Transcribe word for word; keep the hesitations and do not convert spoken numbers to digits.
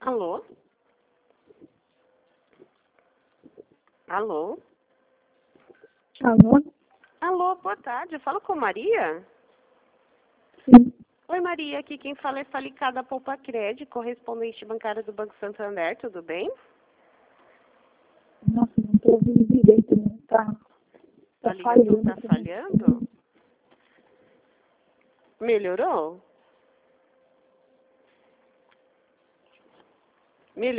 Alô? Alô? Alô? Alô, boa tarde. Eu falo com Maria? Sim. Oi, Maria. Aqui quem fala é Falicada Poupa Crédito, correspondente bancária do Banco Santander. Tudo bem? Nossa, não estou ouvindo direito, não. Tá, tá A ligação falhando. está falhando? Melhorou?